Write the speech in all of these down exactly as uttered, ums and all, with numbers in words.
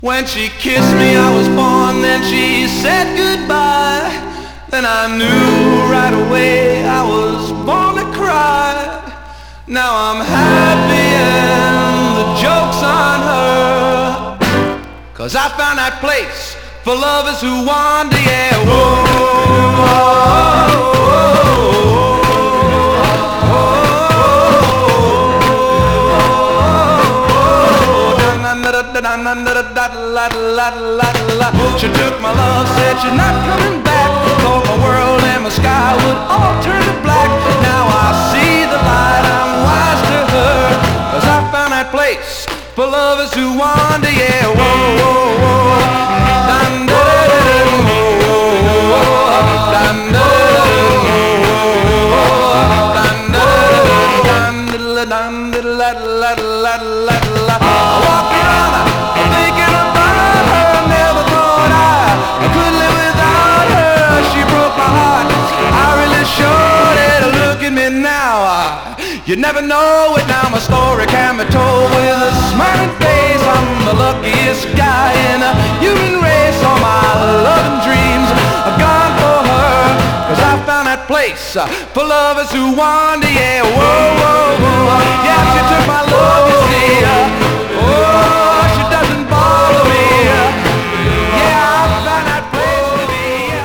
When she kissed me, I was born, then she said goodbye. Then I knew right away I was born to cry. Now I'm happy and the joke's on her, 'cause I found that place for lovers who wander, yeah. Whoa, whoa, whoa. She took my love, said she's not coming back. Thought my world and my sky would all turn to black. Now I see the light, I'm wise to her, 'cause I found that place for lovers who wander, yeah. Whoa, whoa, whoa. Dun, dun, dun, whoa, dun, dun, dun, dun, dun, dun. I walked around thinking about her, never thought I could live without her. She broke my heart, I really showed it. Look at me now, you never know it. Now my story can be told with a smiling face. I'm the luckiest guy in a human race. All my love and dreams are gone for her, 'cause I found that place for lovers who wander, yeah. Whoa, whoa, whoa. Yeah, she took my love, you see. Oh, she doesn't bother me. Yeah, I found that place to be.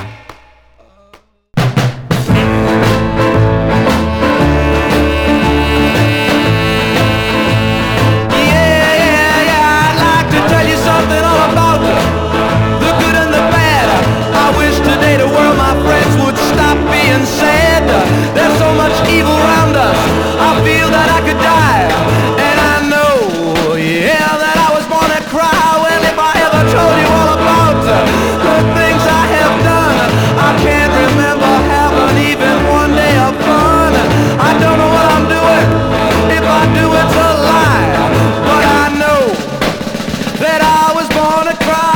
Yeah, yeah, yeah, I'd like to tell you something all about her, the good and the bad. I wish today the world, my friends, would stop being sad. There's so much evil around us, I feel that I could die. And I know, yeah, that I was born to cry. Well, if I ever told you all about the good things I have done, I can't remember having even one day of fun. I don't know what I'm doing, if I do it's a lie, but I know that I was born to cry.